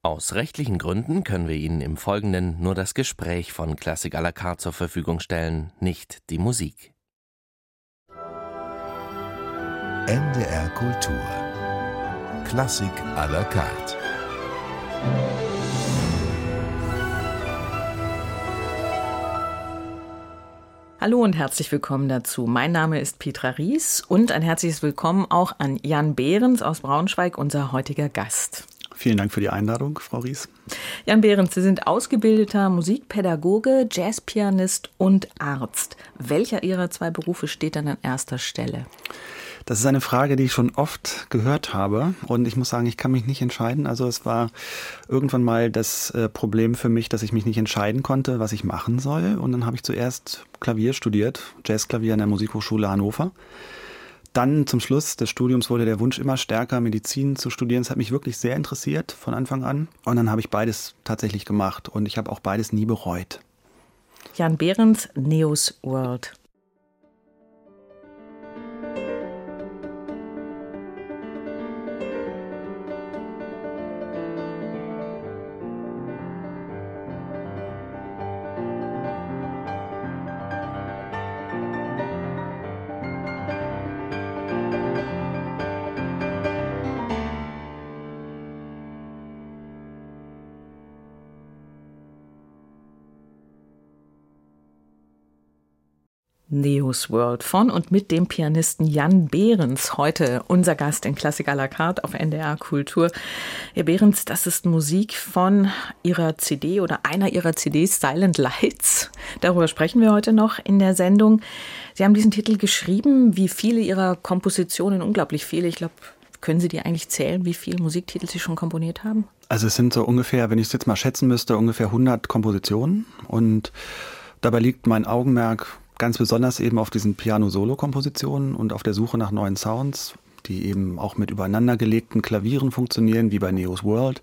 Aus rechtlichen Gründen können wir Ihnen im Folgenden nur das Gespräch von Klassik à la carte zur Verfügung stellen, nicht die Musik. NDR Kultur. Klassik à la carte. Hallo und herzlich willkommen dazu. Mein Name ist Petra Ries und ein herzliches Willkommen auch an Jan Behrens aus Braunschweig, unser heutiger Gast. Vielen Dank für die Einladung, Frau Ries. Jan Behrens, Sie sind ausgebildeter Musikpädagoge, Jazzpianist und Arzt. Welcher Ihrer zwei Berufe steht dann an erster Stelle? Das ist eine Frage, die ich schon oft gehört habe und ich muss sagen, ich kann mich nicht entscheiden. Also es war irgendwann mal das Problem für mich, dass ich mich nicht entscheiden konnte, was ich machen soll. Und dann habe ich zuerst Klavier studiert, Jazzklavier an der Musikhochschule Hannover. Dann zum Schluss des Studiums wurde der Wunsch immer stärker, Medizin zu studieren. Es hat mich wirklich sehr interessiert von Anfang an. Und dann habe ich beides tatsächlich gemacht und ich habe auch beides nie bereut. Jan Behrens, Neos World. Neos World von und mit dem Pianisten Jan Behrens, heute unser Gast in Klassik à la carte auf NDR Kultur. Herr Behrens, das ist Musik von Ihrer CD oder einer Ihrer CDs, Silent Lights. Darüber sprechen wir heute noch in der Sendung. Sie haben diesen Titel geschrieben, wie viele Ihrer Kompositionen, unglaublich viele. Ich glaube, können Sie die eigentlich zählen, wie viele Musiktitel Sie schon komponiert haben? Also es sind so ungefähr, wenn ich es jetzt mal schätzen müsste, ungefähr 100 Kompositionen und dabei liegt mein Augenmerk ganz besonders eben auf diesen Piano-Solo-Kompositionen und auf der Suche nach neuen Sounds, die eben auch mit übereinandergelegten Klavieren funktionieren, wie bei Neos World.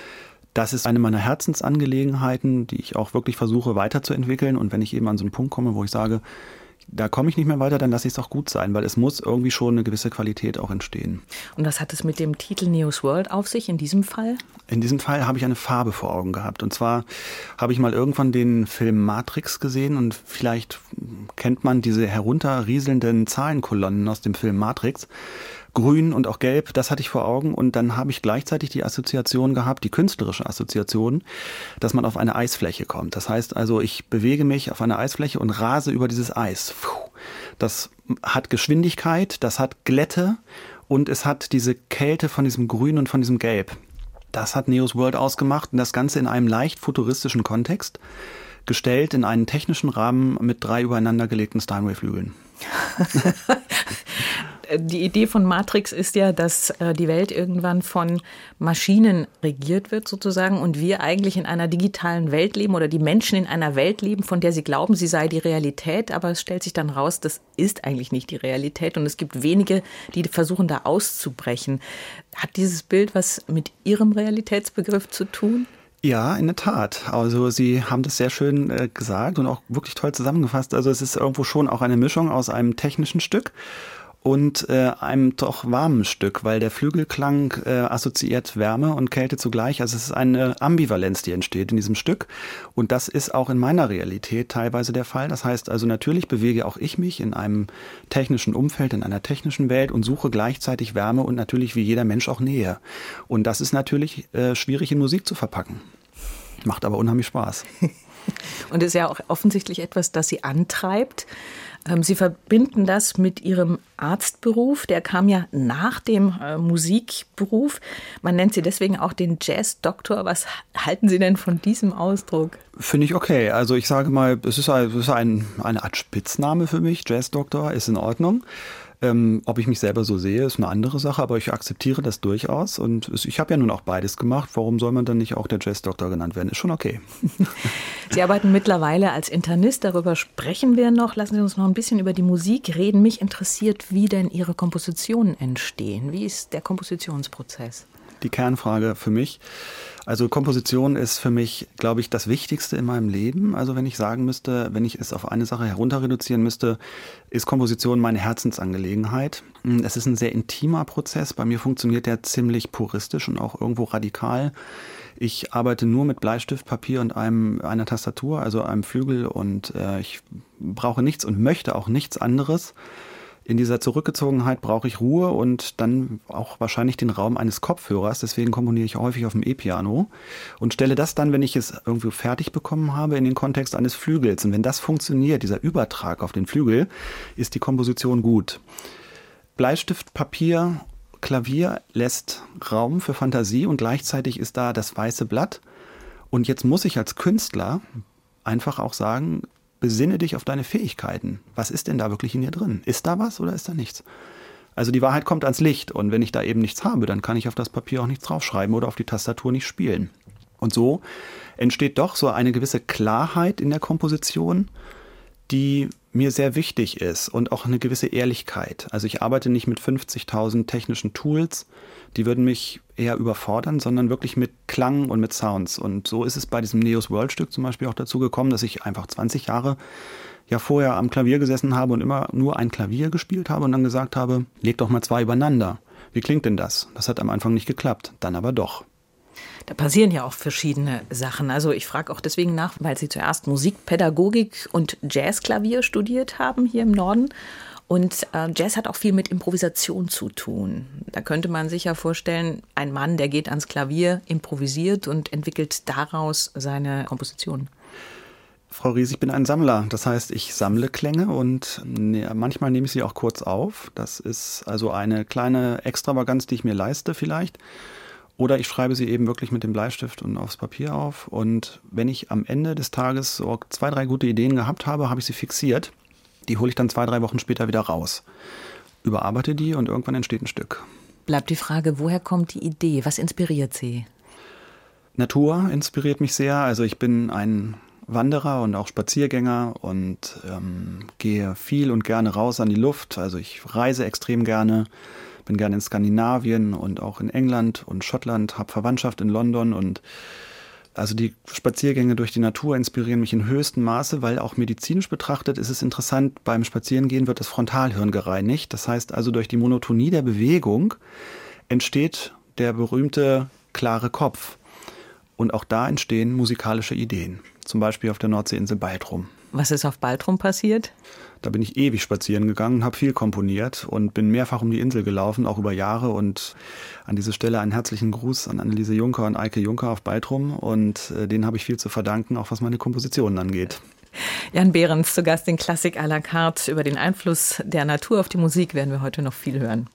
Das ist eine meiner Herzensangelegenheiten, die ich auch wirklich versuche weiterzuentwickeln. Und wenn ich eben an so einen Punkt komme, wo ich sage, da komme ich nicht mehr weiter, dann lasse ich es auch gut sein, weil es muss irgendwie schon eine gewisse Qualität auch entstehen. Und was hat es mit dem Titel Neos World auf sich in diesem Fall? In diesem Fall habe ich eine Farbe vor Augen gehabt. Und zwar habe ich mal irgendwann den Film Matrix gesehen und vielleicht kennt man diese herunterrieselnden Zahlenkolonnen aus dem Film Matrix. Grün und auch gelb, das hatte ich vor Augen und dann habe ich gleichzeitig die Assoziation gehabt, die künstlerische Assoziation, dass man auf eine Eisfläche kommt. Das heißt also, ich bewege mich auf einer Eisfläche und rase über dieses Eis. Das hat Geschwindigkeit, das hat Glätte und es hat diese Kälte von diesem Grün und von diesem Gelb. Das hat Neos World ausgemacht und das Ganze in einem leicht futuristischen Kontext, gestellt in einen technischen Rahmen mit 3 übereinandergelegten Steinway-Flügeln. Die Idee von Matrix ist ja, dass die Welt irgendwann von Maschinen regiert wird sozusagen und wir eigentlich in einer digitalen Welt leben oder die Menschen in einer Welt leben, von der sie glauben, sie sei die Realität, aber es stellt sich dann raus, das ist eigentlich nicht die Realität und es gibt wenige, die versuchen da auszubrechen. Hat dieses Bild was mit Ihrem Realitätsbegriff zu tun? Ja, in der Tat. Also Sie haben das sehr schön gesagt und auch wirklich toll zusammengefasst. Also es ist irgendwo schon auch eine Mischung aus einem technischen Stück und einem doch warmen Stück, weil der Flügelklang assoziiert Wärme und Kälte zugleich. Also es ist eine Ambivalenz, die entsteht in diesem Stück und das ist auch in meiner Realität teilweise der Fall. Das heißt also, natürlich bewege auch ich mich in einem technischen Umfeld, in einer technischen Welt und suche gleichzeitig Wärme und natürlich wie jeder Mensch auch Nähe. Und das ist natürlich schwierig in Musik zu verpacken. Macht aber unheimlich Spaß. Und ist ja auch offensichtlich etwas, das Sie antreibt. Sie verbinden das mit Ihrem Arztberuf. Der kam ja nach dem Musikberuf. Man nennt Sie deswegen auch den Jazz-Doktor. Was halten Sie denn von diesem Ausdruck? Finde ich okay. Also ich sage mal, es ist eine Art Spitzname für mich. Jazz-Doktor ist in Ordnung. Ob ich mich selber so sehe, ist eine andere Sache, aber ich akzeptiere das durchaus und ich habe ja nun auch beides gemacht. Warum soll man dann nicht auch der Jazz-Doktor genannt werden? Ist schon okay. Sie arbeiten mittlerweile als Internist, darüber sprechen wir noch. Lassen Sie uns noch ein bisschen über die Musik reden. Mich interessiert, wie denn Ihre Kompositionen entstehen. Wie ist der Kompositionsprozess? Die Kernfrage für mich. Also Komposition ist für mich, glaube ich, das Wichtigste in meinem Leben. Also wenn ich sagen müsste, wenn ich es auf eine Sache herunter reduzieren müsste, ist Komposition meine Herzensangelegenheit. Es ist ein sehr intimer Prozess. Bei mir funktioniert der ziemlich puristisch und auch irgendwo radikal. Ich arbeite nur mit Bleistift, Papier und einer Tastatur, also einem Flügel, und ich brauche nichts und möchte auch nichts anderes. In dieser Zurückgezogenheit brauche ich Ruhe und dann auch wahrscheinlich den Raum eines Kopfhörers. Deswegen komponiere ich häufig auf dem E-Piano und stelle das dann, wenn ich es irgendwie fertig bekommen habe, in den Kontext eines Flügels. Und wenn das funktioniert, dieser Übertrag auf den Flügel, ist die Komposition gut. Bleistift, Papier, Klavier lässt Raum für Fantasie und gleichzeitig ist da das weiße Blatt. Und jetzt muss ich als Künstler einfach auch sagen, besinne dich auf deine Fähigkeiten. Was ist denn da wirklich in dir drin? Ist da was oder ist da nichts? Also die Wahrheit kommt ans Licht und wenn ich da eben nichts habe, dann kann ich auf das Papier auch nichts draufschreiben oder auf die Tastatur nicht spielen. Und so entsteht doch so eine gewisse Klarheit in der Komposition, die mir sehr wichtig ist und auch eine gewisse Ehrlichkeit. Also ich arbeite nicht mit 50.000 technischen Tools, die würden mich eher überfordern, sondern wirklich mit Klang und mit Sounds. Und so ist es bei diesem Neos World Stück zum Beispiel auch dazu gekommen, dass ich einfach 20 Jahre ja vorher am Klavier gesessen habe und immer nur ein Klavier gespielt habe und dann gesagt habe, leg doch mal zwei übereinander. Wie klingt denn das? Das hat am Anfang nicht geklappt, dann aber doch. Da passieren ja auch verschiedene Sachen. Also ich frage auch deswegen nach, weil Sie zuerst Musikpädagogik und Jazzklavier studiert haben hier im Norden. Und Jazz hat auch viel mit Improvisation zu tun. Da könnte man sich ja vorstellen, ein Mann, der geht ans Klavier, improvisiert und entwickelt daraus seine Komposition. Frau Ries, ich bin ein Sammler. Das heißt, ich sammle Klänge und manchmal nehme ich sie auch kurz auf. Das ist also eine kleine Extravaganz, die ich mir leiste vielleicht. Oder ich schreibe sie eben wirklich mit dem Bleistift und aufs Papier auf. Und wenn ich am Ende des Tages so 2, 3 gute Ideen gehabt habe, habe ich sie fixiert. Die hole ich dann 2, 3 Wochen später wieder raus. Überarbeite die und irgendwann entsteht ein Stück. Bleibt die Frage, woher kommt die Idee? Was inspiriert Sie? Natur inspiriert mich sehr. Also ich bin ein Wanderer und auch Spaziergänger und gehe viel und gerne raus an die Luft. Also ich reise extrem gerne. Bin gerne in Skandinavien und auch in England und Schottland, habe Verwandtschaft in London und also die Spaziergänge durch die Natur inspirieren mich in höchstem Maße, weil auch medizinisch betrachtet ist es interessant, beim Spazierengehen wird das Frontalhirn gereinigt. Das heißt also durch die Monotonie der Bewegung entsteht der berühmte klare Kopf. Und auch da entstehen musikalische Ideen, zum Beispiel auf der Nordseeinsel Baltrum. Was ist auf Baltrum passiert? Da bin ich ewig spazieren gegangen, habe viel komponiert und bin mehrfach um die Insel gelaufen, auch über Jahre. Und an dieser Stelle einen herzlichen Gruß an Anneliese Juncker und Eike Juncker auf Baltrum. Und denen habe ich viel zu verdanken, auch was meine Kompositionen angeht. Jan Behrens zu Gast in Klassik à la carte. Über den Einfluss der Natur auf die Musik werden wir heute noch viel hören.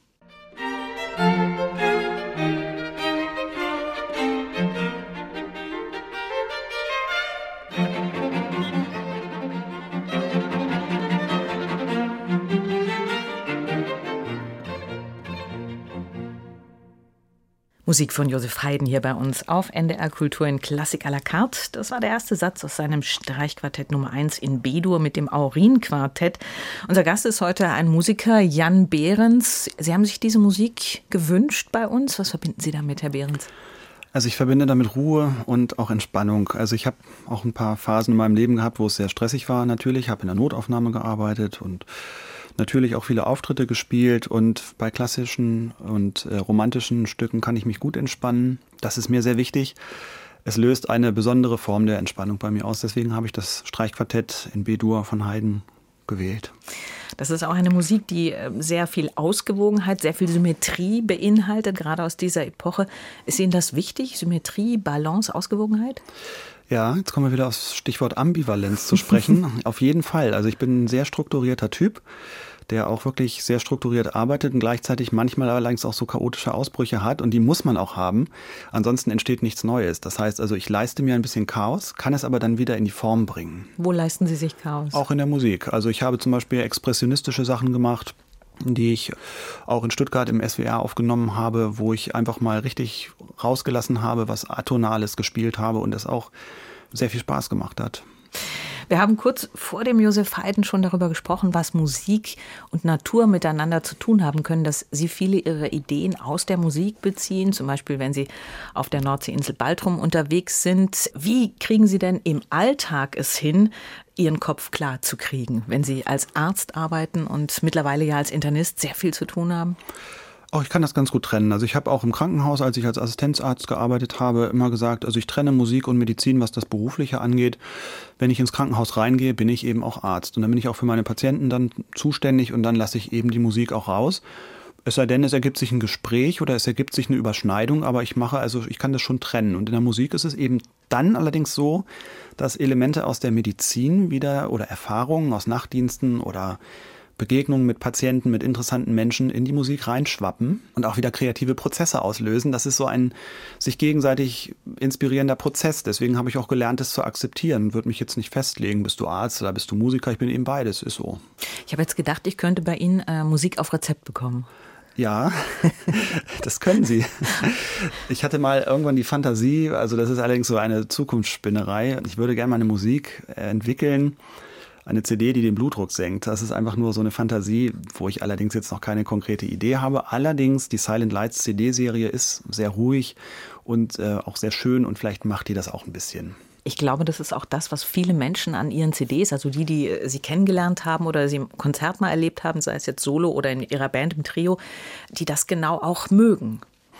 Musik von Josef Haydn hier bei uns auf NDR Kultur in Klassik à la carte. Das war der erste Satz aus seinem Streichquartett Nummer 1 in B-Dur mit dem Aurin-Quartett. Unser Gast ist heute ein Musiker, Jan Behrens. Sie haben sich diese Musik gewünscht bei uns. Was verbinden Sie damit, Herr Behrens? Also ich verbinde damit Ruhe und auch Entspannung. Also ich habe auch ein paar Phasen in meinem Leben gehabt, wo es sehr stressig war natürlich. Ich habe in der Notaufnahme gearbeitet und natürlich auch viele Auftritte gespielt und bei klassischen und romantischen Stücken kann ich mich gut entspannen. Das ist mir sehr wichtig. Es löst eine besondere Form der Entspannung bei mir aus. Deswegen habe ich das Streichquartett in B-Dur von Haydn gewählt. Das ist auch eine Musik, die sehr viel Ausgewogenheit, sehr viel Symmetrie beinhaltet, gerade aus dieser Epoche. Ist Ihnen das wichtig? Symmetrie, Balance, Ausgewogenheit? Ja, jetzt kommen wir wieder aufs Stichwort Ambivalenz zu sprechen. Auf jeden Fall. Also ich bin ein sehr strukturierter Typ, der auch wirklich sehr strukturiert arbeitet und gleichzeitig manchmal allerdings auch so chaotische Ausbrüche hat. Und die muss man auch haben. Ansonsten entsteht nichts Neues. Das heißt also, ich leiste mir ein bisschen Chaos, kann es aber dann wieder in die Form bringen. Wo leisten Sie sich Chaos? Auch in der Musik. Also ich habe zum Beispiel expressionistische Sachen gemacht, die ich auch in Stuttgart im SWR aufgenommen habe, wo ich einfach mal richtig rausgelassen habe, was Atonales gespielt habe und es auch sehr viel Spaß gemacht hat. Wir haben kurz vor dem Josef Haydn schon darüber gesprochen, was Musik und Natur miteinander zu tun haben können, dass Sie viele Ihrer Ideen aus der Musik beziehen, zum Beispiel wenn Sie auf der Nordseeinsel Baltrum unterwegs sind. Wie kriegen Sie denn im Alltag es hin, Ihren Kopf klar zu kriegen, wenn Sie als Arzt arbeiten und mittlerweile ja als Internist sehr viel zu tun haben? Oh, ich kann das ganz gut trennen. Also ich habe auch im Krankenhaus, als ich als Assistenzarzt gearbeitet habe, immer gesagt, also ich trenne Musik und Medizin, was das Berufliche angeht. Wenn ich ins Krankenhaus reingehe, bin ich eben auch Arzt. Und dann bin ich auch für meine Patienten dann zuständig und dann lasse ich eben die Musik auch raus. Es sei denn, es ergibt sich ein Gespräch oder es ergibt sich eine Überschneidung, aber ich kann das schon trennen. Und in der Musik ist es eben dann allerdings so, dass Elemente aus der Medizin wieder oder Erfahrungen aus Nachtdiensten oder Begegnungen mit Patienten, mit interessanten Menschen in die Musik reinschwappen und auch wieder kreative Prozesse auslösen. Das ist so ein sich gegenseitig inspirierender Prozess. Deswegen habe ich auch gelernt, das zu akzeptieren. Würde mich jetzt nicht festlegen, bist du Arzt oder bist du Musiker? Ich bin eben beides, ist so. Ich habe jetzt gedacht, ich könnte bei Ihnen Musik auf Rezept bekommen. Ja, das können Sie. Ich hatte mal irgendwann die Fantasie, also das ist allerdings so eine Zukunftsspinnerei. Ich würde gerne mal eine Musik entwickeln, eine CD, die den Blutdruck senkt. Das ist einfach nur so eine Fantasie, wo ich allerdings jetzt noch keine konkrete Idee habe. Allerdings, die Silent Lights CD-Serie ist sehr ruhig und auch sehr schön und vielleicht macht die das auch ein bisschen. Ich glaube, das ist auch das, was viele Menschen an ihren CDs, also die Sie kennengelernt haben oder Sie im Konzert mal erlebt haben, sei es jetzt solo oder in Ihrer Band im Trio, die das genau auch mögen.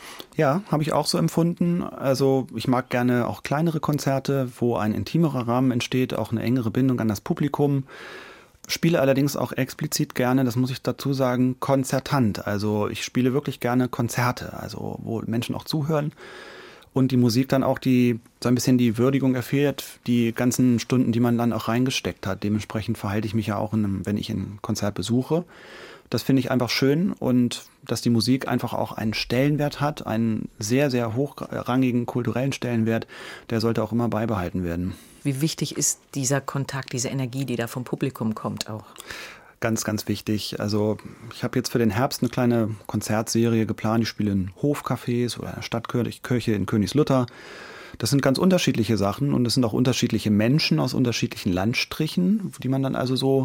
Ja, habe ich auch so empfunden. Also ich mag gerne auch kleinere Konzerte, wo ein intimerer Rahmen entsteht, auch eine engere Bindung an das Publikum. Spiele allerdings auch explizit gerne, das muss ich dazu sagen, konzertant. Also ich spiele wirklich gerne Konzerte, also wo Menschen auch zuhören. Und die Musik dann auch so ein bisschen die Würdigung erfährt, die ganzen Stunden, die man dann auch reingesteckt hat. Dementsprechend verhalte ich mich ja auch, wenn ich ein Konzert besuche. Das finde ich einfach schön und dass die Musik einfach auch einen Stellenwert hat, einen sehr, sehr hochrangigen kulturellen Stellenwert, der sollte auch immer beibehalten werden. Wie wichtig ist dieser Kontakt, diese Energie, die da vom Publikum kommt auch? Ganz, ganz wichtig. Also ich habe jetzt für den Herbst eine kleine Konzertserie geplant. Ich spiele in Hofcafés oder in der Stadtkirche in Königslutter. Das sind ganz unterschiedliche Sachen und es sind auch unterschiedliche Menschen aus unterschiedlichen Landstrichen, die man dann also so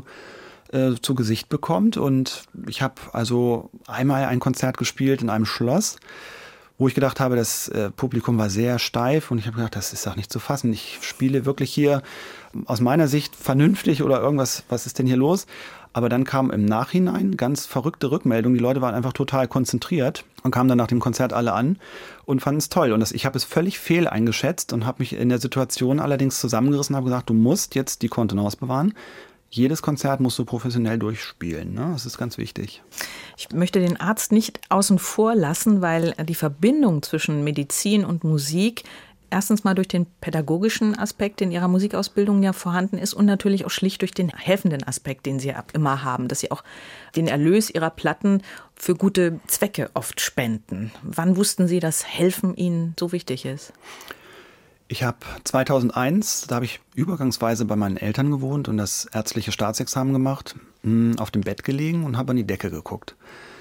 zu Gesicht bekommt. Und ich habe also einmal ein Konzert gespielt in einem Schloss, wo ich gedacht habe, das Publikum war sehr steif und ich habe gedacht, das ist doch nicht zu fassen. Ich spiele wirklich hier aus meiner Sicht vernünftig oder irgendwas, was ist denn hier los? Aber dann kam im Nachhinein ganz verrückte Rückmeldung. Die Leute waren einfach total konzentriert und kamen dann nach dem Konzert alle an und fanden es toll. Und ich habe es völlig fehl eingeschätzt und habe mich in der Situation allerdings zusammengerissen und habe gesagt, du musst jetzt die Kontenance bewahren. Jedes Konzert musst du professionell durchspielen. Ne? Das ist ganz wichtig. Ich möchte den Arzt nicht außen vor lassen, weil die Verbindung zwischen Medizin und Musik erstens mal durch den pädagogischen Aspekt in Ihrer Musikausbildung ja vorhanden ist und natürlich auch schlicht durch den helfenden Aspekt, den Sie immer haben, dass Sie auch den Erlös Ihrer Platten für gute Zwecke oft spenden. Wann wussten Sie, dass Helfen Ihnen so wichtig ist? Ich habe 2001, da habe ich übergangsweise bei meinen Eltern gewohnt und das ärztliche Staatsexamen gemacht, auf dem Bett gelegen und habe an die Decke geguckt.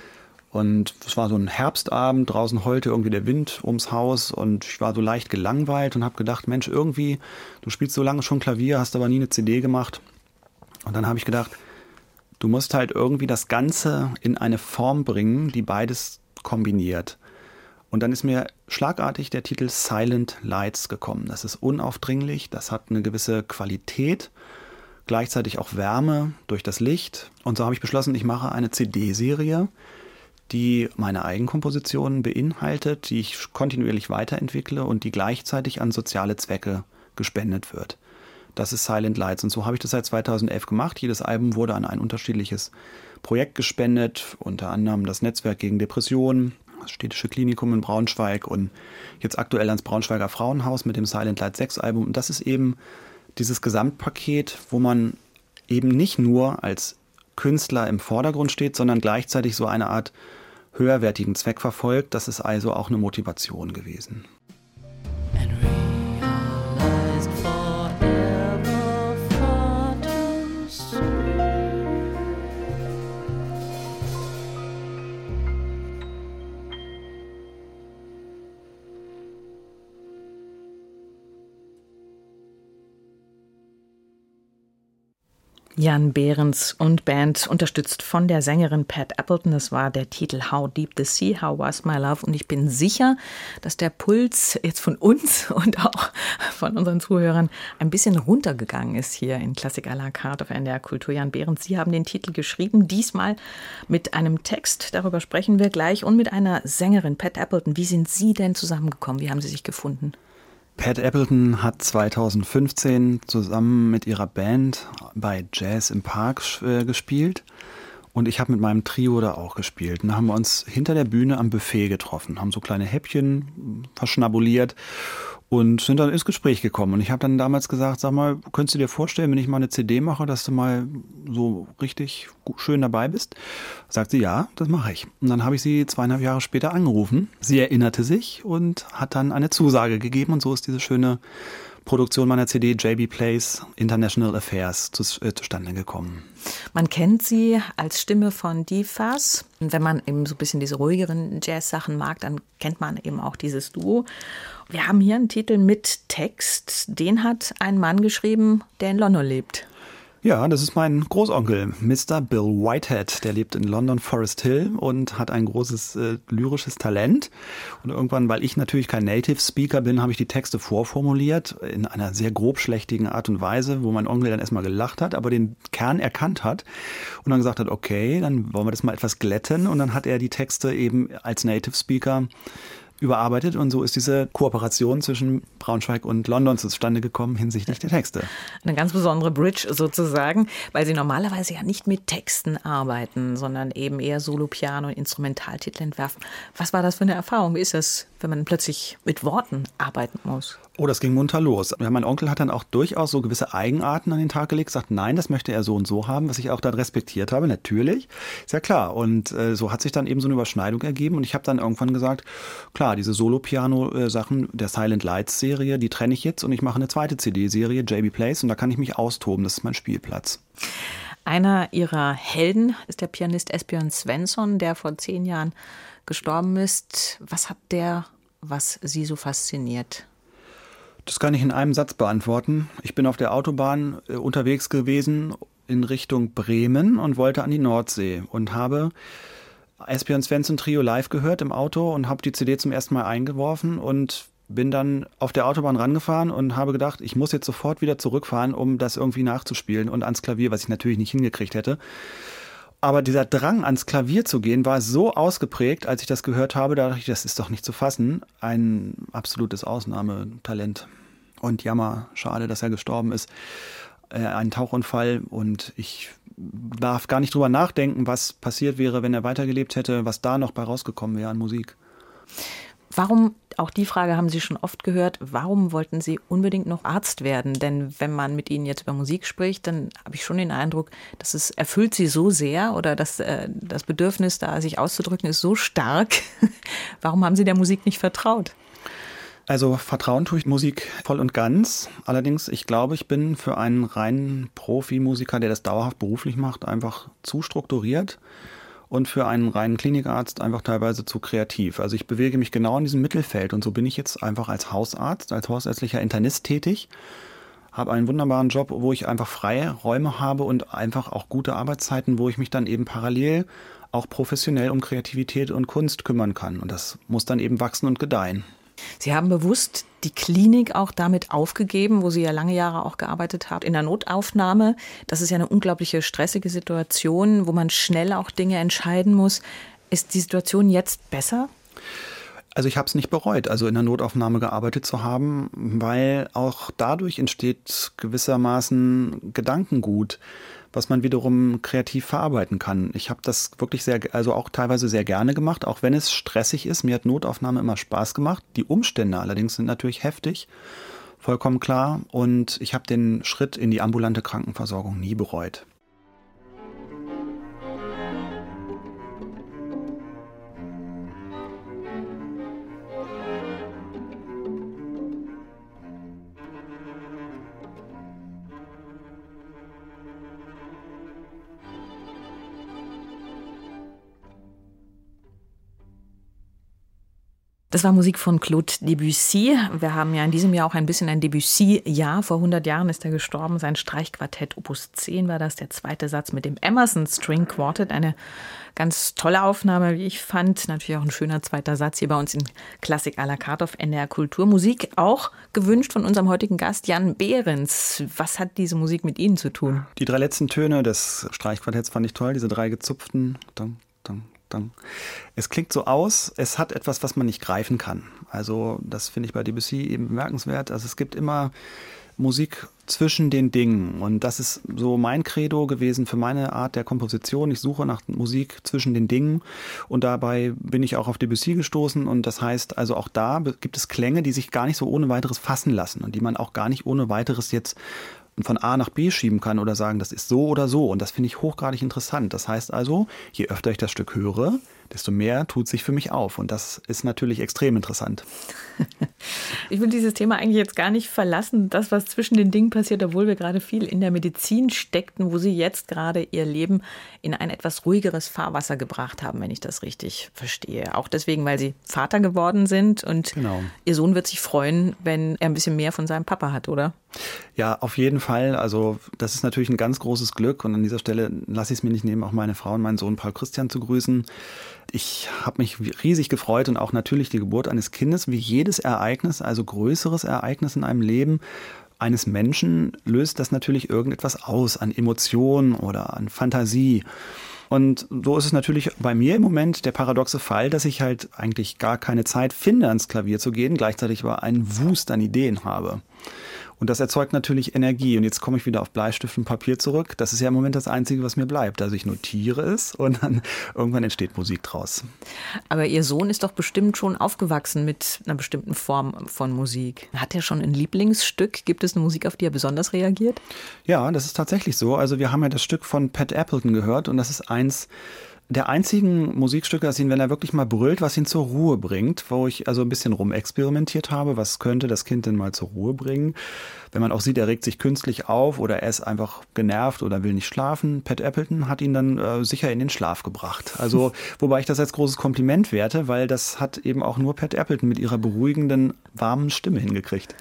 Und es war so ein Herbstabend, draußen heulte irgendwie der Wind ums Haus und ich war so leicht gelangweilt und habe gedacht, Mensch, irgendwie, du spielst so lange schon Klavier, hast aber nie eine CD gemacht. Und dann habe ich gedacht, du musst halt irgendwie das Ganze in eine Form bringen, die beides kombiniert. Und dann ist mir schlagartig der Titel Silent Lights gekommen. Das ist unaufdringlich, das hat eine gewisse Qualität, gleichzeitig auch Wärme durch das Licht. Und so habe ich beschlossen, ich mache eine CD-Serie, die meine Eigenkompositionen beinhaltet, die ich kontinuierlich weiterentwickle und die gleichzeitig an soziale Zwecke gespendet wird. Das ist Silent Lights und so habe ich das seit 2011 gemacht. Jedes Album wurde an ein unterschiedliches Projekt gespendet, unter anderem das Netzwerk gegen Depressionen, das Städtische Klinikum in Braunschweig und jetzt aktuell ans Braunschweiger Frauenhaus mit dem Silent Light 6 Album. Und das ist eben dieses Gesamtpaket, wo man eben nicht nur als Künstler im Vordergrund steht, sondern gleichzeitig so eine Art höherwertigen Zweck verfolgt. Das ist also auch eine Motivation gewesen. Jan Behrens und Band, unterstützt von der Sängerin Pat Appleton. Das war der Titel How Deep the Sea, How Was My Love. Und ich bin sicher, dass der Puls jetzt von uns und auch von unseren Zuhörern ein bisschen runtergegangen ist hier in Klassik à la carte auf NDR Kultur. Jan Behrens, Sie haben den Titel geschrieben, diesmal mit einem Text, darüber sprechen wir gleich, und mit einer Sängerin, Pat Appleton. Wie sind Sie denn zusammengekommen? Wie haben Sie sich gefunden? Pat Appleton hat 2015 zusammen mit ihrer Band bei Jazz im Park gespielt und ich habe mit meinem Trio da auch gespielt. Und da haben wir uns hinter der Bühne am Buffet getroffen, haben so kleine Häppchen verschnabuliert und sind dann ins Gespräch gekommen. Und ich habe dann damals gesagt, sag mal, könntest du dir vorstellen, wenn ich mal eine CD mache, dass du mal so richtig schön dabei bist? Sagt sie, ja, das mache ich. Und dann habe ich sie 2,5 Jahre später angerufen. Sie erinnerte sich und hat dann eine Zusage gegeben. Und so ist diese schöne Produktion meiner CD JB Plays International Affairs zustande gekommen. Man kennt sie als Stimme von Divas. Und wenn man eben so ein bisschen diese ruhigeren Jazz-Sachen mag, dann kennt man eben auch dieses Duo. Wir haben hier einen Titel mit Text. Den hat ein Mann geschrieben, der in London lebt. Ja, das ist mein Großonkel, Mr. Bill Whitehead. Der lebt in London Forest Hill und hat ein großes lyrisches Talent. Und irgendwann, weil ich natürlich kein Native Speaker bin, habe ich die Texte vorformuliert in einer sehr grobschlächtigen Art und Weise, wo mein Onkel dann erstmal gelacht hat, aber den Kern erkannt hat und dann gesagt hat, okay, dann wollen wir das mal etwas glätten. Und dann hat er die Texte eben als Native Speaker überarbeitet und so ist diese Kooperation zwischen Braunschweig und London zustande gekommen hinsichtlich der Texte. Eine ganz besondere Bridge sozusagen, weil Sie normalerweise ja nicht mit Texten arbeiten, sondern eben eher Solo-Piano und Instrumentaltitel entwerfen. Was war das für eine Erfahrung? Wie ist das, wenn man plötzlich mit Worten arbeiten muss? Oh, das ging munter los. Ja, mein Onkel hat dann auch durchaus so gewisse Eigenarten an den Tag gelegt, sagt, nein, das möchte er so und so haben, was ich auch dann respektiert habe, natürlich, ist ja klar. Und so hat sich dann eben so eine Überschneidung ergeben und ich habe dann irgendwann gesagt, klar, diese Solo-Piano-Sachen der Silent Lights-Serie, die trenne ich jetzt und ich mache eine zweite CD-Serie, JB Plays, und da kann ich mich austoben, das ist mein Spielplatz. Einer ihrer Helden ist der Pianist Esbjörn Svensson, der vor 10 Jahren gestorben ist. Was hat der, was Sie so fasziniert? Das kann ich in einem Satz beantworten. Ich bin auf der Autobahn unterwegs gewesen in Richtung Bremen und wollte an die Nordsee und habe Esbjörn Svensson Trio live gehört im Auto und habe die CD zum ersten Mal eingeworfen und bin dann auf der Autobahn rangefahren und habe gedacht, ich muss jetzt sofort wieder zurückfahren, um das irgendwie nachzuspielen und ans Klavier, was ich natürlich nicht hingekriegt hätte. Aber dieser Drang, ans Klavier zu gehen, war so ausgeprägt, als ich das gehört habe, da dachte ich, das ist doch nicht zu fassen. Ein absolutes Ausnahmetalent. Und jammer, schade, dass er gestorben ist. Ein Tauchunfall und ich darf gar nicht drüber nachdenken, was passiert wäre, wenn er weitergelebt hätte, was da noch bei rausgekommen wäre an Musik. Warum, auch die Frage haben Sie schon oft gehört, warum wollten Sie unbedingt noch Arzt werden? Denn wenn man mit Ihnen jetzt über Musik spricht, dann habe ich schon den Eindruck, dass es erfüllt Sie so sehr oder dass das Bedürfnis da, sich auszudrücken, ist so stark. Warum haben Sie der Musik nicht vertraut? Also vertrauen tue ich Musik voll und ganz. Allerdings, ich glaube, ich bin für einen reinen Profimusiker, der das dauerhaft beruflich macht, einfach zu strukturiert. Und für einen reinen Klinikarzt einfach teilweise zu kreativ. Also ich bewege mich genau in diesem Mittelfeld und so bin ich jetzt einfach als Hausarzt, als hausärztlicher Internist tätig, habe einen wunderbaren Job, wo ich einfach freie Räume habe und einfach auch gute Arbeitszeiten, wo ich mich dann eben parallel auch professionell um Kreativität und Kunst kümmern kann. Und das muss dann eben wachsen und gedeihen. Sie haben bewusst die Klinik auch damit aufgegeben, wo Sie ja lange Jahre auch gearbeitet haben, in der Notaufnahme. Das ist ja eine unglaubliche stressige Situation, wo man schnell auch Dinge entscheiden muss. Ist die Situation jetzt besser? Also ich habe es nicht bereut, also in der Notaufnahme gearbeitet zu haben, weil auch dadurch entsteht gewissermaßen Gedankengut, was man wiederum kreativ verarbeiten kann. Ich habe das wirklich also auch teilweise sehr gerne gemacht, auch wenn es stressig ist. Mir hat Notaufnahme immer Spaß gemacht. Die Umstände allerdings sind natürlich heftig, vollkommen klar. Und ich habe den Schritt in die ambulante Krankenversorgung nie bereut. Das war Musik von Claude Debussy. Wir haben ja in diesem Jahr auch ein bisschen ein Debussy-Jahr. Vor 100 Jahren ist er gestorben. Sein Streichquartett Opus 10 war das, der zweite Satz mit dem Emerson String Quartet. Eine ganz tolle Aufnahme, wie ich fand. Natürlich auch ein schöner zweiter Satz hier bei uns in Klassik à la carte auf NDR Kultur. Musik auch gewünscht von unserem heutigen Gast Jan Behrens. Was hat diese Musik mit Ihnen zu tun? Die 3 letzten Töne des Streichquartetts fand ich toll. Diese 3 gezupften. Dang, dang, dang. Es klingt so aus, es hat etwas, was man nicht greifen kann. Also das finde ich bei Debussy eben bemerkenswert. Also es gibt immer Musik zwischen den Dingen. Und das ist so mein Credo gewesen für meine Art der Komposition. Ich suche nach Musik zwischen den Dingen und dabei bin ich auch auf Debussy gestoßen. Und das heißt, also auch da gibt es Klänge, die sich gar nicht so ohne weiteres fassen lassen und die man auch gar nicht ohne weiteres jetzt von A nach B schieben kann oder sagen, das ist so oder so. Und das finde ich hochgradig interessant. Das heißt also, je öfter ich das Stück höre, desto mehr tut sich für mich auf. Und das ist natürlich extrem interessant. Ich will dieses Thema eigentlich jetzt gar nicht verlassen, das, was zwischen den Dingen passiert, obwohl wir gerade viel in der Medizin steckten, wo Sie jetzt gerade Ihr Leben in ein etwas ruhigeres Fahrwasser gebracht haben, wenn ich das richtig verstehe. Auch deswegen, weil Sie Vater geworden sind und genau. Ihr Sohn wird sich freuen, wenn er ein bisschen mehr von seinem Papa hat, oder? Ja, auf jeden Fall. Also das ist natürlich ein ganz großes Glück und an dieser Stelle lasse ich es mir nicht nehmen, auch meine Frau und meinen Sohn Paul Christian zu grüßen. Ich habe mich riesig gefreut und auch natürlich die Geburt eines Kindes, wie jedes Ereignis, also größeres Ereignis in einem Leben eines Menschen, löst das natürlich irgendetwas aus an Emotionen oder an Fantasie. Und so ist es natürlich bei mir im Moment der paradoxe Fall, dass ich halt eigentlich gar keine Zeit finde, ans Klavier zu gehen, gleichzeitig aber einen Wust an Ideen habe. Und das erzeugt natürlich Energie. Und jetzt komme ich wieder auf Bleistift und Papier zurück. Das ist ja im Moment das Einzige, was mir bleibt. Also ich notiere es und dann irgendwann entsteht Musik draus. Aber Ihr Sohn ist doch bestimmt schon aufgewachsen mit einer bestimmten Form von Musik. Hat er schon ein Lieblingsstück? Gibt es eine Musik, auf die er besonders reagiert? Ja, das ist tatsächlich so. Also wir haben ja das Stück von Pat Appleton gehört und das ist eins der einzigen Musikstücke, das ihn, wenn er wirklich mal brüllt, was ihn zur Ruhe bringt, wo ich also ein bisschen rumexperimentiert habe, was könnte das Kind denn mal zur Ruhe bringen. Wenn man auch sieht, er regt sich künstlich auf oder er ist einfach genervt oder will nicht schlafen. Pat Appleton hat ihn dann sicher in den Schlaf gebracht. Also, wobei ich das als großes Kompliment werte, weil das hat eben auch nur Pat Appleton mit ihrer beruhigenden, warmen Stimme hingekriegt.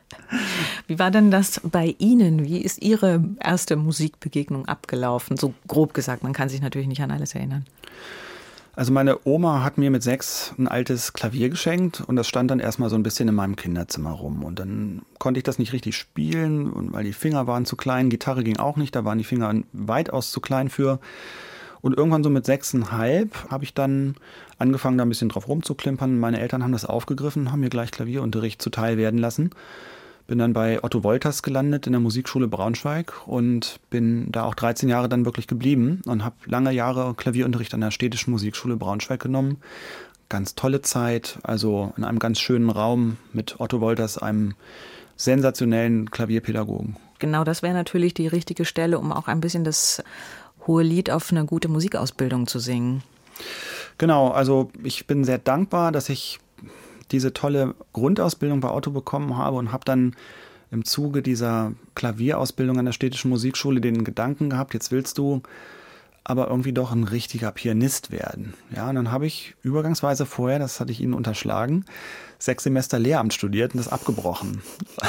Wie war denn das bei Ihnen? Wie ist Ihre erste Musikbegegnung abgelaufen? So grob gesagt, man kann sich natürlich nicht an alles erinnern. Also meine Oma hat mir mit 6 ein altes Klavier geschenkt und das stand dann erstmal so ein bisschen in meinem Kinderzimmer rum. Und dann konnte ich das nicht richtig spielen, weil die Finger waren zu klein. Gitarre ging auch nicht, da waren die Finger weitaus zu klein für. Und irgendwann so mit 6,5 habe ich dann angefangen, da ein bisschen drauf rumzuklimpern. Meine Eltern haben das aufgegriffen, haben mir gleich Klavierunterricht zuteil werden lassen. Bin dann bei Otto Wolters gelandet in der Musikschule Braunschweig und bin da auch 13 Jahre dann wirklich geblieben und habe lange Jahre Klavierunterricht an der Städtischen Musikschule Braunschweig genommen. Ganz tolle Zeit, also in einem ganz schönen Raum mit Otto Wolters, einem sensationellen Klavierpädagogen. Genau, das wäre natürlich die richtige Stelle, um auch ein bisschen das hohe Lied auf eine gute Musikausbildung zu singen. Genau, also ich bin sehr dankbar, dass ich diese tolle Grundausbildung bei Otto bekommen habe und habe dann im Zuge dieser Klavierausbildung an der Städtischen Musikschule den Gedanken gehabt, jetzt willst du aber irgendwie doch ein richtiger Pianist werden. Ja, und dann habe ich übergangsweise vorher, das hatte ich Ihnen unterschlagen, 6 Semester Lehramt studiert und das abgebrochen.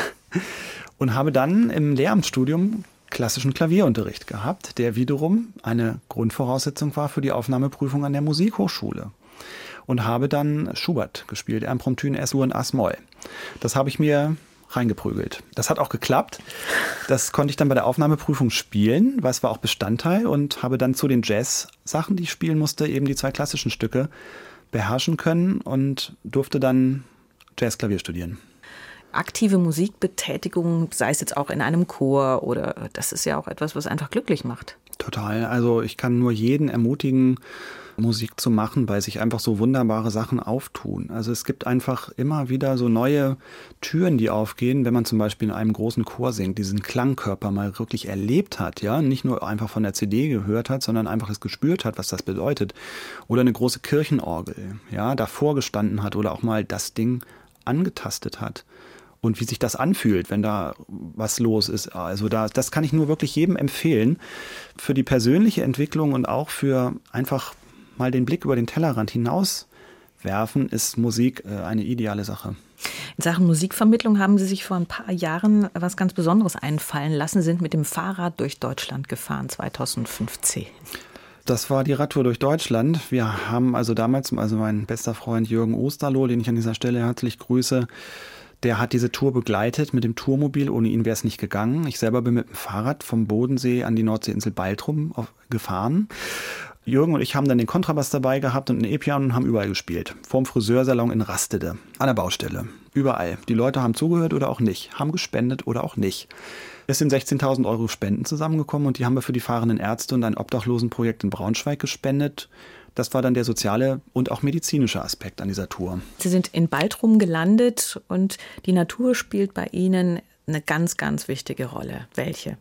Und habe dann im Lehramtsstudium klassischen Klavierunterricht gehabt, der wiederum eine Grundvoraussetzung war für die Aufnahmeprüfung an der Musikhochschule. Und habe dann Schubert gespielt, Impromptu S-Dur und As-Moll. Das habe ich mir reingeprügelt. Das hat auch geklappt. Das konnte ich dann bei der Aufnahmeprüfung spielen, weil es war auch Bestandteil und habe dann zu den Jazz-Sachen, die ich spielen musste, eben die 2 klassischen Stücke beherrschen können und durfte dann Jazzklavier studieren. Aktive Musikbetätigung, sei es jetzt auch in einem Chor oder das ist ja auch etwas, was einfach glücklich macht. Total. Also ich kann nur jeden ermutigen, Musik zu machen, weil sich einfach so wunderbare Sachen auftun. Also es gibt einfach immer wieder so neue Türen, die aufgehen, wenn man zum Beispiel in einem großen Chor singt, diesen Klangkörper mal wirklich erlebt hat, ja, nicht nur einfach von der CD gehört hat, sondern einfach es gespürt hat, was das bedeutet. Oder eine große Kirchenorgel, ja, davor gestanden hat oder auch mal das Ding angetastet hat. Und wie sich das anfühlt, wenn da was los ist. Also das kann ich nur wirklich jedem empfehlen. Für die persönliche Entwicklung und auch für einfach mal den Blick über den Tellerrand hinaus werfen, ist Musik eine ideale Sache. In Sachen Musikvermittlung haben Sie sich vor ein paar Jahren was ganz Besonderes einfallen lassen, sind mit dem Fahrrad durch Deutschland gefahren, 2015. Das war die Radtour durch Deutschland. Wir haben also damals, mein bester Freund Jürgen Osterloh, den ich an dieser Stelle herzlich grüße, der hat diese Tour begleitet mit dem Tourmobil. Ohne ihn wäre es nicht gegangen. Ich selber bin mit dem Fahrrad vom Bodensee an die Nordseeinsel Baltrum gefahren. Jürgen und ich haben dann den Kontrabass dabei gehabt und ein E-Piano und haben überall gespielt. Vorm Friseursalon in Rastede, an der Baustelle, überall. Die Leute haben zugehört oder auch nicht, haben gespendet oder auch nicht. Es sind 16.000 € Spenden zusammengekommen und die haben wir für die fahrenden Ärzte und ein Obdachlosenprojekt in Braunschweig gespendet. Das war dann der soziale und auch medizinische Aspekt an dieser Tour. Sie sind in Baltrum gelandet und die Natur spielt bei Ihnen eine ganz, ganz wichtige Rolle. Welche?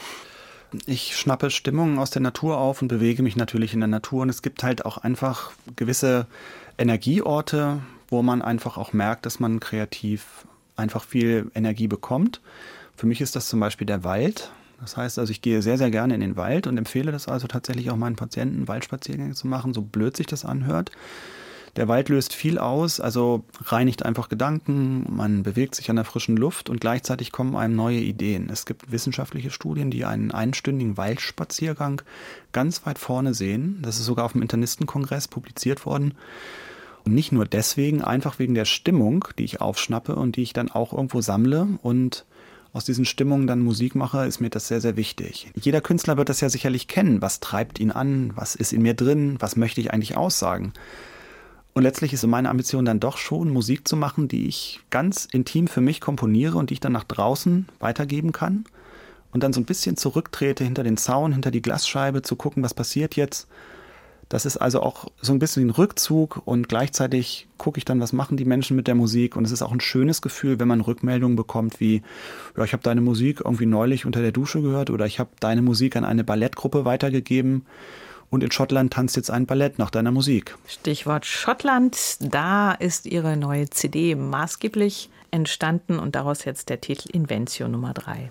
Ich schnappe Stimmungen aus der Natur auf und bewege mich natürlich in der Natur. Und es gibt halt auch einfach gewisse Energieorte, wo man einfach auch merkt, dass man kreativ einfach viel Energie bekommt. Für mich ist das zum Beispiel der Wald. Das heißt also, ich gehe sehr, sehr gerne in den Wald und empfehle das also tatsächlich auch meinen Patienten, Waldspaziergänge zu machen, so blöd sich das anhört. Der Wald löst viel aus, also reinigt einfach Gedanken, man bewegt sich an der frischen Luft und gleichzeitig kommen einem neue Ideen. Es gibt wissenschaftliche Studien, die einen einstündigen Waldspaziergang ganz weit vorne sehen. Das ist sogar auf dem Internistenkongress publiziert worden. Und nicht nur deswegen, einfach wegen der Stimmung, die ich aufschnappe und die ich dann auch irgendwo sammle und aus diesen Stimmungen dann Musik mache, ist mir das sehr, sehr wichtig. Jeder Künstler wird das ja sicherlich kennen. Was treibt ihn an? Was ist in mir drin? Was möchte ich eigentlich aussagen? Und letztlich ist meine Ambition dann doch schon, Musik zu machen, die ich ganz intim für mich komponiere und die ich dann nach draußen weitergeben kann. Und dann so ein bisschen zurücktrete hinter den Zaun, hinter die Glasscheibe, zu gucken, was passiert jetzt. Das ist also auch so ein bisschen ein Rückzug und gleichzeitig gucke ich dann, was machen die Menschen mit der Musik. Und es ist auch ein schönes Gefühl, wenn man Rückmeldungen bekommt wie, ja, ich habe deine Musik irgendwie neulich unter der Dusche gehört oder ich habe deine Musik an eine Ballettgruppe weitergegeben und in Schottland tanzt jetzt ein Ballett nach deiner Musik. Stichwort Schottland, da ist Ihre neue CD maßgeblich entstanden und daraus jetzt der Titel Inventio Nummer 3.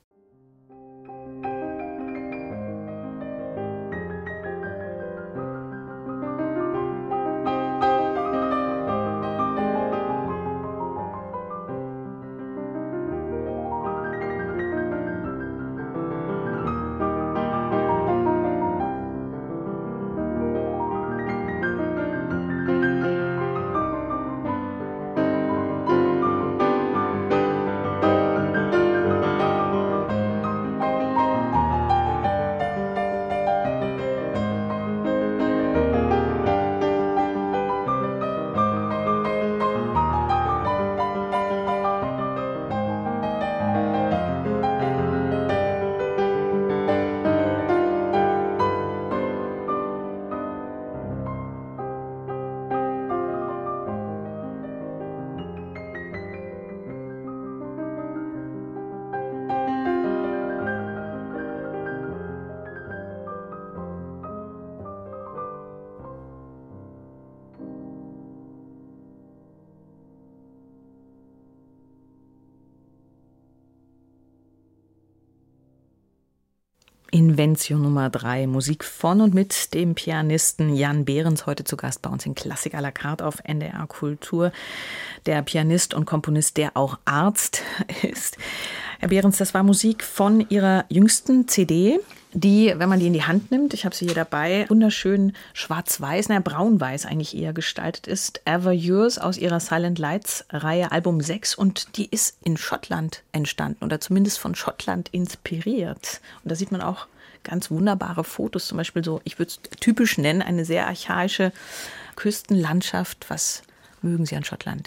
Inventio Nummer 3, Musik von und mit dem Pianisten Jan Behrens, heute zu Gast bei uns in Klassik à la carte auf NDR Kultur. Der Pianist und Komponist, der auch Arzt ist. Herr Behrens, das war Musik von Ihrer jüngsten CD, die, wenn man die in die Hand nimmt, ich habe sie hier dabei, wunderschön schwarz-weiß, braun-weiß eigentlich eher gestaltet ist. Ever Yours aus ihrer Silent Lights-Reihe, Album 6. Und die ist in Schottland entstanden oder zumindest von Schottland inspiriert. Und da sieht man auch ganz wunderbare Fotos, zum Beispiel so, ich würde es typisch nennen, eine sehr archaische Küstenlandschaft. Was mögen Sie an Schottland?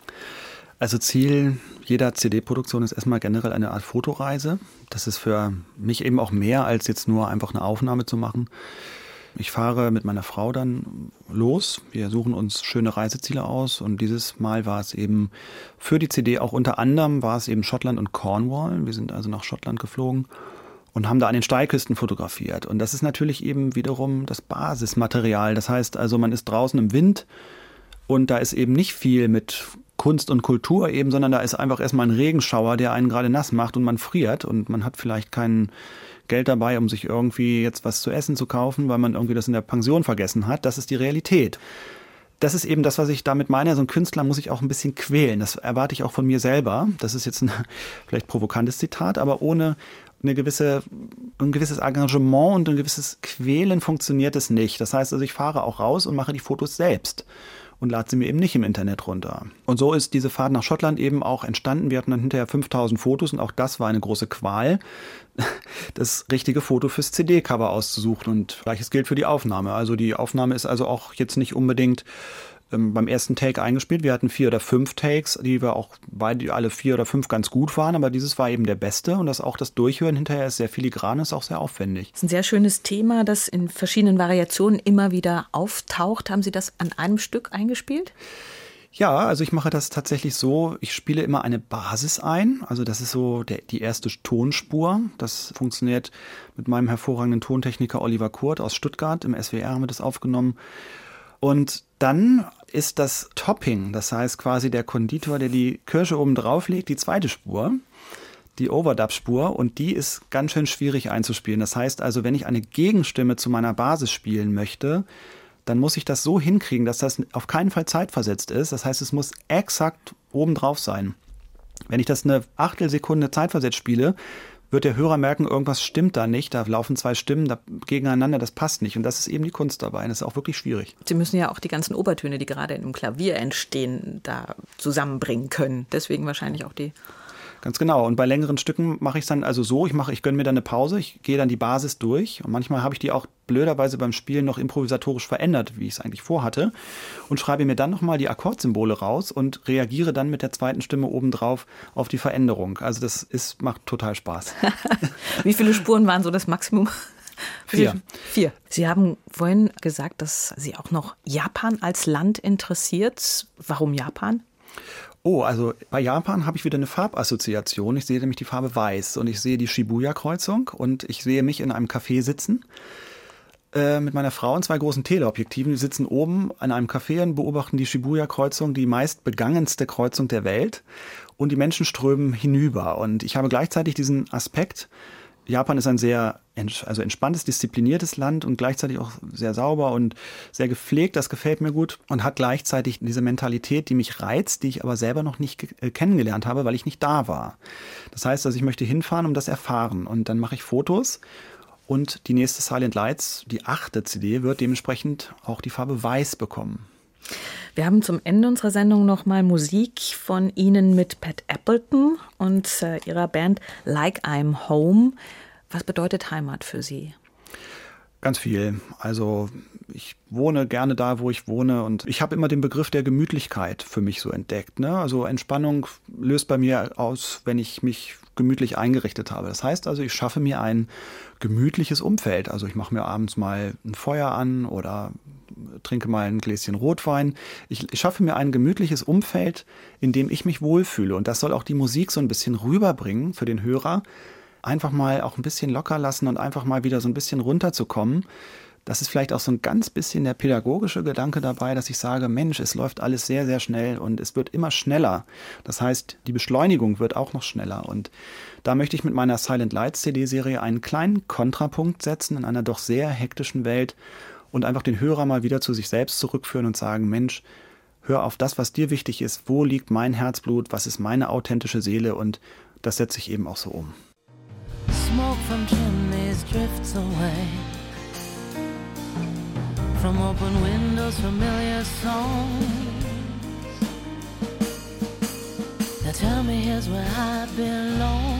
Also Ziel jeder CD-Produktion ist erstmal generell eine Art Fotoreise. Das ist für mich eben auch mehr, als jetzt nur einfach eine Aufnahme zu machen. Ich fahre mit meiner Frau dann los. Wir suchen uns schöne Reiseziele aus und dieses Mal war es eben für die CD auch unter anderem war es eben Schottland und Cornwall. Wir sind also nach Schottland geflogen und haben da an den Steilküsten fotografiert. Und das ist natürlich eben wiederum das Basismaterial. Das heißt also, man ist draußen im Wind und da ist eben nicht viel mit Kunst und Kultur eben, sondern da ist einfach erstmal ein Regenschauer, der einen gerade nass macht und man friert und man hat vielleicht kein Geld dabei, um sich irgendwie jetzt was zu essen zu kaufen, weil man irgendwie das in der Pension vergessen hat. Das ist die Realität. das ist eben das, was ich damit meine. So ein Künstler muss sich auch ein bisschen quälen. Das erwarte ich auch von mir selber. Das ist jetzt ein vielleicht provokantes Zitat, aber ohne ein gewisses Engagement und ein gewisses Quälen funktioniert es nicht. Das heißt also, ich fahre auch raus und mache die Fotos selbst und lade sie mir eben nicht im Internet runter. Und so ist diese Fahrt nach Schottland eben auch entstanden. Wir hatten dann hinterher 5000 Fotos und auch das war eine große Qual, das richtige Foto fürs CD-Cover auszusuchen. Und gleiches gilt für die Aufnahme. Also die Aufnahme ist also auch jetzt nicht unbedingt beim ersten Take eingespielt. Wir hatten 4 oder 5 Takes, die wir auch beide, alle 4 oder 5 ganz gut waren, aber dieses war eben der beste und das Durchhören hinterher ist sehr filigran, ist auch sehr aufwendig. Das ist ein sehr schönes Thema, das in verschiedenen Variationen immer wieder auftaucht. Haben Sie das an einem Stück eingespielt? Ja, also ich mache das tatsächlich so, ich spiele immer eine Basis ein, also das ist so die erste Tonspur. Das funktioniert mit meinem hervorragenden Tontechniker Oliver Kurt aus Stuttgart, im SWR haben wir das aufgenommen. Und dann ist das Topping, das heißt quasi der Konditor, der die Kirsche oben drauf legt, die zweite Spur, die Overdub-Spur, und die ist ganz schön schwierig einzuspielen. Das heißt also, wenn ich eine Gegenstimme zu meiner Basis spielen möchte, dann muss ich das so hinkriegen, dass das auf keinen Fall zeitversetzt ist. Das heißt, es muss exakt oben drauf sein. Wenn ich das eine Achtelsekunde zeitversetzt spiele, wird der Hörer merken, irgendwas stimmt da nicht, da laufen 2 Stimmen gegeneinander, das passt nicht. Und das ist eben die Kunst dabei. Das ist auch wirklich schwierig. Sie müssen ja auch die ganzen Obertöne, die gerade im Klavier entstehen, da zusammenbringen können. Deswegen wahrscheinlich auch die... Ganz genau. Und bei längeren Stücken mache ich es dann also so, ich gönne mir dann eine Pause, ich gehe dann die Basis durch. Und manchmal habe ich die auch blöderweise beim Spielen noch improvisatorisch verändert, wie ich es eigentlich vorhatte. Und schreibe mir dann nochmal die Akkordsymbole raus und reagiere dann mit der zweiten Stimme obendrauf auf die Veränderung. Also macht total Spaß. Wie viele Spuren waren so das Maximum? 4. Sie haben vorhin gesagt, dass Sie auch noch Japan als Land interessiert. Warum Japan? Oh, also bei Japan habe ich wieder eine Farbassoziation. Ich sehe nämlich die Farbe Weiß und ich sehe die Shibuya-Kreuzung und ich sehe mich in einem Café sitzen mit meiner Frau und 2 großen Teleobjektiven. Die sitzen oben an einem Café und beobachten die Shibuya-Kreuzung, die meist begangenste Kreuzung der Welt, und die Menschen strömen hinüber. Und ich habe gleichzeitig diesen Aspekt, Japan ist ein sehr entspanntes, diszipliniertes Land und gleichzeitig auch sehr sauber und sehr gepflegt. Das gefällt mir gut und hat gleichzeitig diese Mentalität, die mich reizt, die ich aber selber noch nicht kennengelernt habe, weil ich nicht da war. Das heißt, also ich möchte hinfahren, um das erfahren. Und dann mache ich Fotos und die nächste Silent Lights, die 8. CD, wird dementsprechend auch die Farbe Weiß bekommen. Wir haben zum Ende unserer Sendung nochmal Musik von Ihnen mit Pat Appleton und Ihrer Band Like I'm Home. Was bedeutet Heimat für Sie? Ganz viel. Also ich wohne gerne da, wo ich wohne, und ich habe immer den Begriff der Gemütlichkeit für mich so entdeckt, ne? Also Entspannung löst bei mir aus, wenn ich mich gemütlich eingerichtet habe. Das heißt also, ich schaffe mir ein gemütliches Umfeld. Also ich mache mir abends mal ein Feuer an oder trinke mal ein Gläschen Rotwein. Ich schaffe mir ein gemütliches Umfeld, in dem ich mich wohlfühle. Und das soll auch die Musik so ein bisschen rüberbringen für den Hörer. Einfach mal auch ein bisschen locker lassen und einfach mal wieder so ein bisschen runterzukommen. Das ist vielleicht auch so ein ganz bisschen der pädagogische Gedanke dabei, dass ich sage, Mensch, es läuft alles sehr, sehr schnell und es wird immer schneller. Das heißt, die Beschleunigung wird auch noch schneller. Und da möchte ich mit meiner Silent Lights CD-Serie einen kleinen Kontrapunkt setzen in einer doch sehr hektischen Welt und einfach den Hörer mal wieder zu sich selbst zurückführen und sagen, Mensch, hör auf das, was dir wichtig ist. Wo liegt mein Herzblut? Was ist meine authentische Seele? Und das setze ich eben auch so um. Smoke from chimneys drifts away, from open windows familiar songs. Now tell me here's where I belong.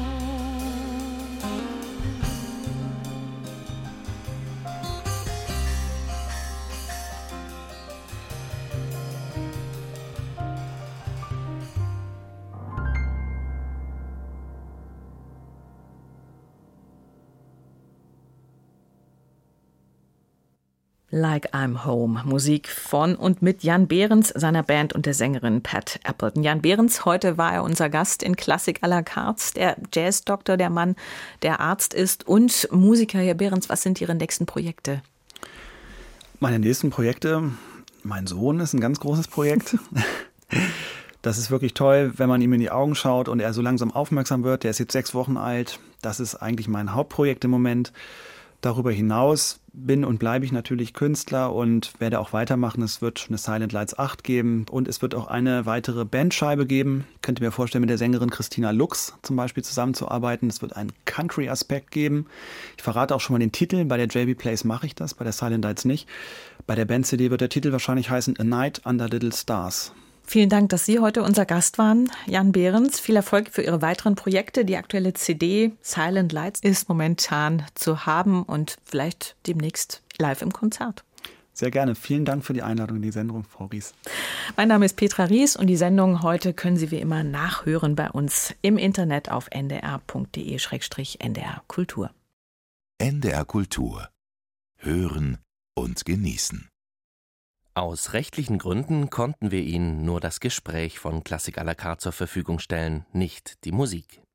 Like I'm Home. Musik von und mit Jan Behrens, seiner Band und der Sängerin Pat Appleton. Jan Behrens, heute war er unser Gast in Klassik à la carte, der Jazzdoktor, der Mann, der Arzt ist und Musiker. Herr Behrens, was sind Ihre nächsten Projekte? Meine nächsten Projekte, mein Sohn ist ein ganz großes Projekt. Das ist wirklich toll, wenn man ihm in die Augen schaut und er so langsam aufmerksam wird. Der ist jetzt 6 Wochen alt. Das ist eigentlich mein Hauptprojekt im Moment. Darüber hinaus bin und bleibe ich natürlich Künstler und werde auch weitermachen. Es wird eine Silent Lights 8 geben und es wird auch eine weitere Bandscheibe geben. Ich könnte mir vorstellen, mit der Sängerin Christina Lux zum Beispiel zusammenzuarbeiten. Es wird einen Country-Aspekt geben. Ich verrate auch schon mal den Titel. Bei der JB Plays mache ich das, bei der Silent Lights nicht. Bei der Band-CD wird der Titel wahrscheinlich heißen A Night Under Little Stars. Vielen Dank, dass Sie heute unser Gast waren, Jan Behrens. Viel Erfolg für Ihre weiteren Projekte. Die aktuelle CD Silent Lights ist momentan zu haben und vielleicht demnächst live im Konzert. Sehr gerne. Vielen Dank für die Einladung in die Sendung, Frau Ries. Mein Name ist Petra Ries und die Sendung heute können Sie wie immer nachhören bei uns im Internet auf ndr.de/ndr Kultur. NDR Kultur. Hören und genießen. Aus rechtlichen Gründen konnten wir Ihnen nur das Gespräch von Klassik à la carte zur Verfügung stellen, nicht die Musik.